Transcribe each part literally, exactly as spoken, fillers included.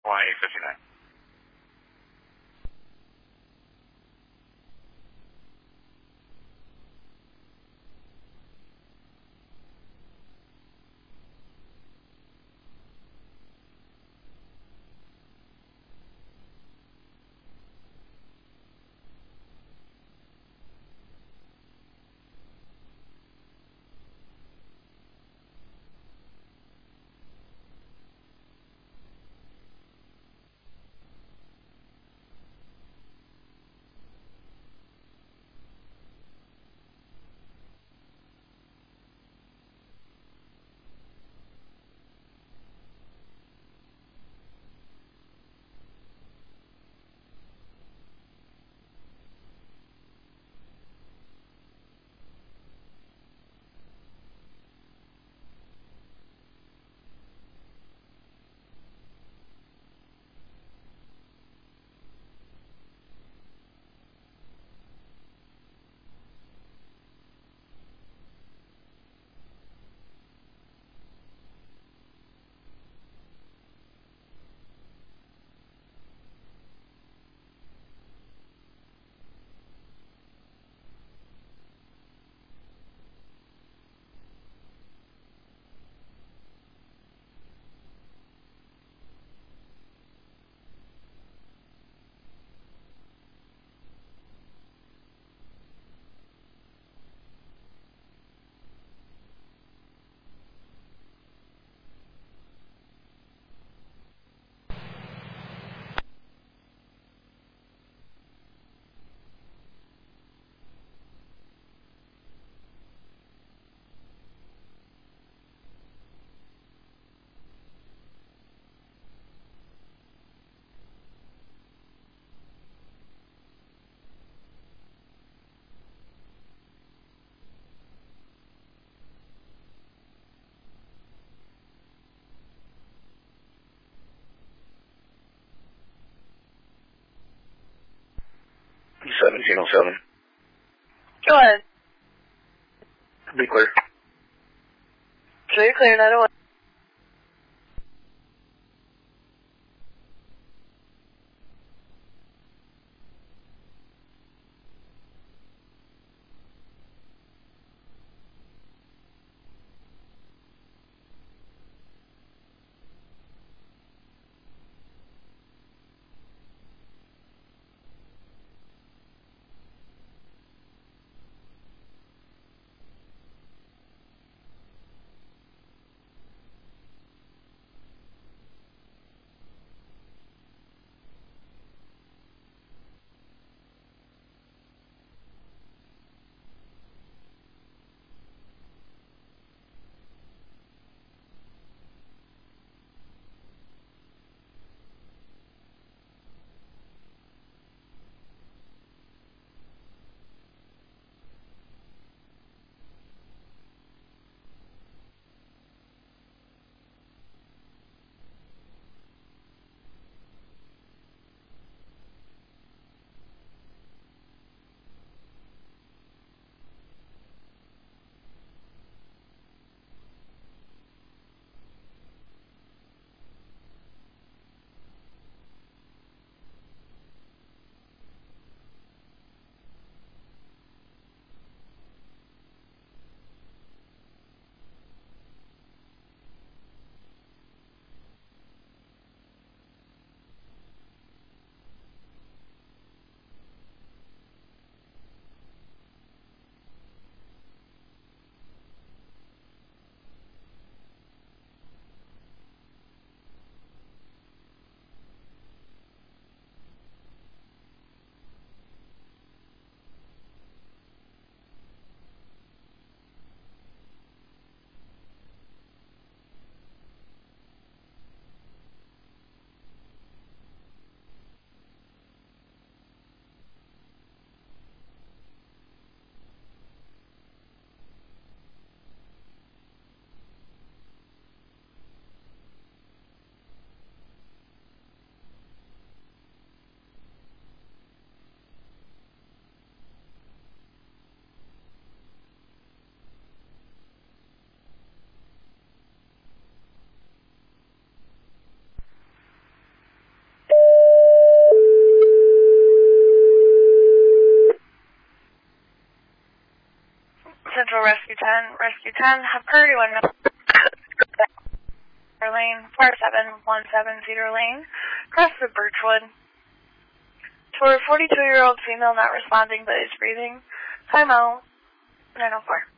one eight fifty-nine. seventeen oh seven. Go ahead. Be clear. So you're clear, nine oh one. Rescue ten, have priority one lane, four seven one seven Cedar Lane, across the Birchwood. For a forty-two-year-old female not responding but is breathing, timeout, nine oh four.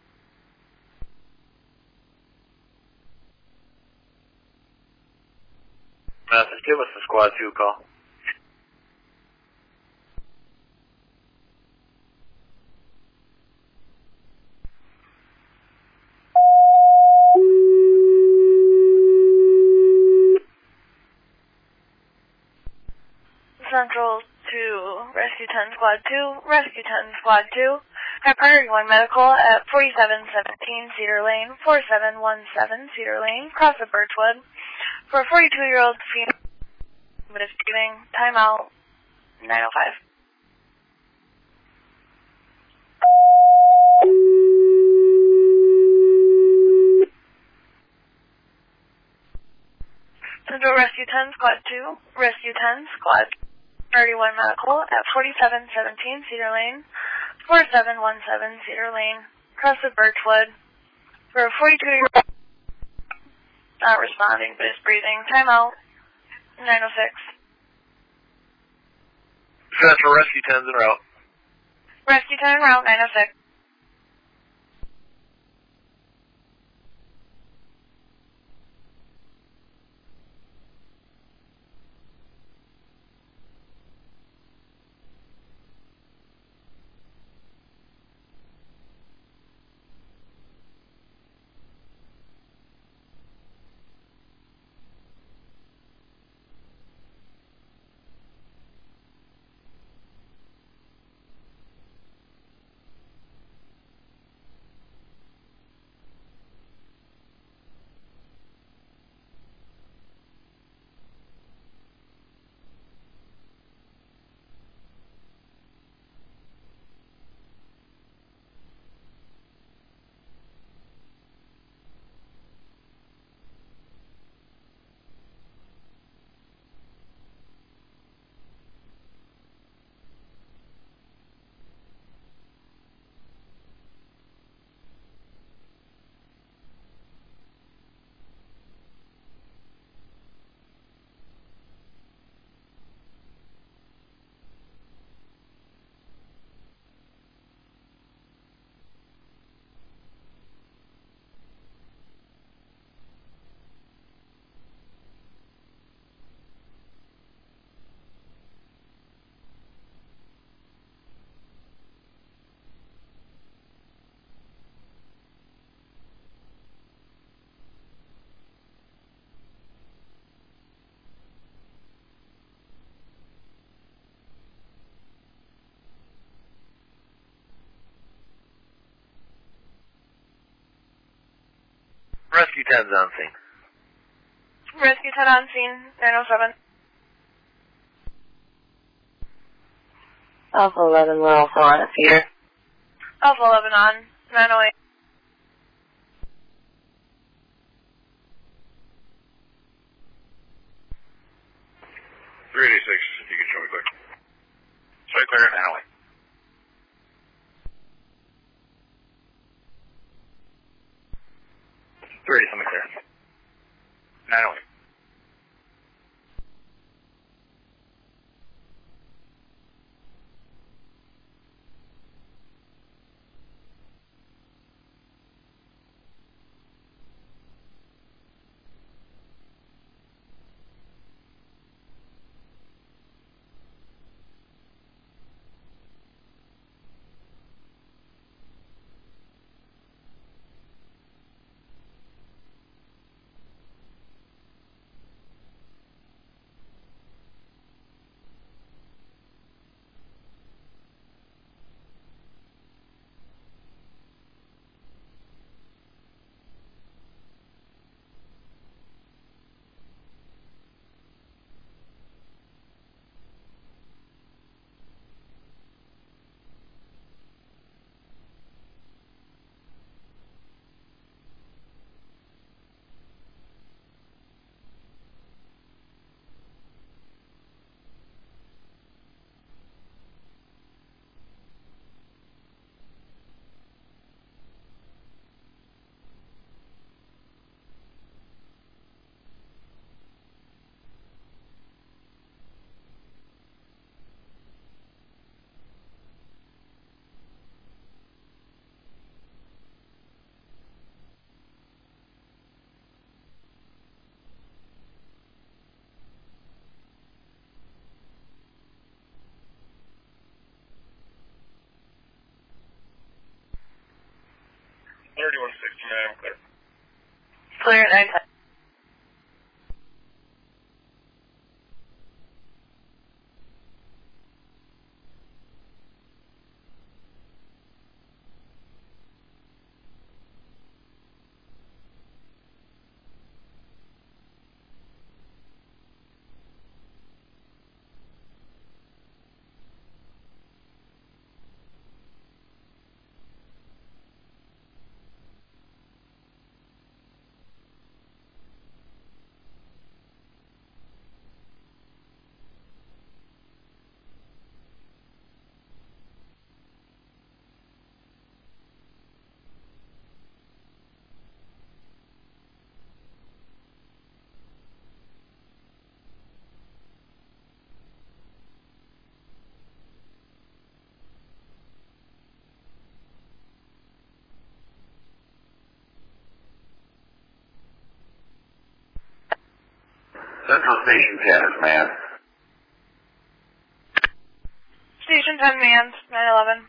Message, give us the squad two call. Central to Rescue ten Squad two, Rescue ten Squad two, have priority one medical at forty-seven seventeen Cedar Lane, four seven one seven Cedar Lane, across the Birchwood. For a forty-two-year-old female but is breathing, timeout, nine oh five. Central Rescue ten Squad two, Rescue ten Squad thirty-one medical at forty-seven seventeen Cedar Lane, four seven one seven Cedar Lane, across the Birchwood. For a forty-two-year-old not responding but is breathing, timeout, nine oh six. Central Rescue ten's en route. Rescue ten en route, nine oh six. Rescue ten's on scene. Rescue ten on scene, nine oh seven. Alpha eleven, we're also on it, Peter. Alpha eleven on, nine oh eight. three eighty-six, if you can show me quick. Show me clear at nine oh eight. three eighty, something clear. nine oh eight. Yeah, I'm clear. Clear at nine ten. Central Station ten is manned. Station ten manned, nine eleven.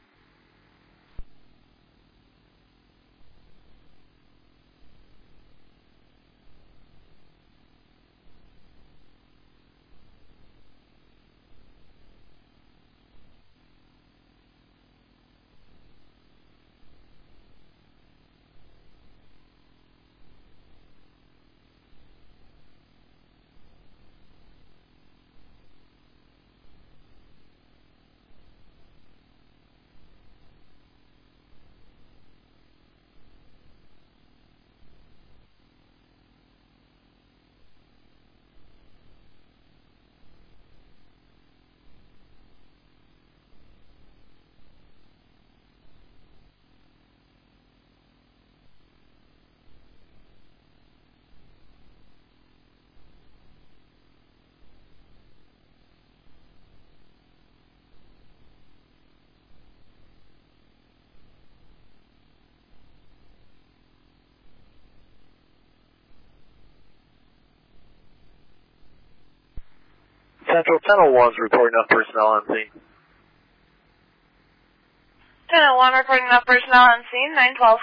Central ten oh one is reporting up personnel on scene. ten oh one reporting up personnel on scene, nine twelve.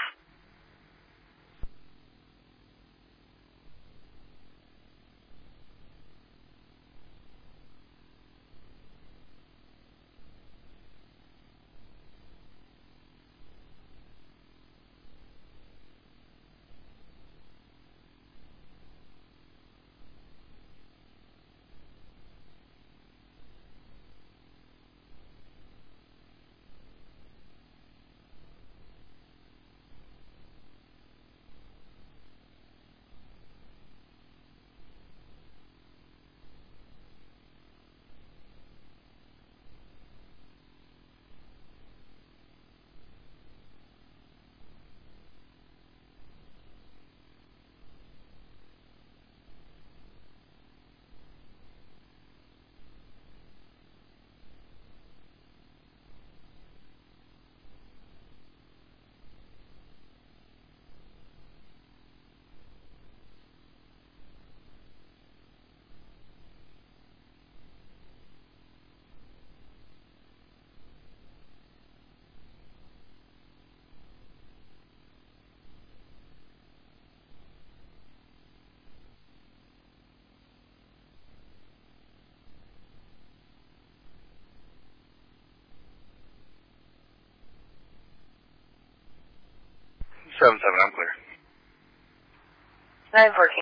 seven seven, I'm clear. nine fourteen.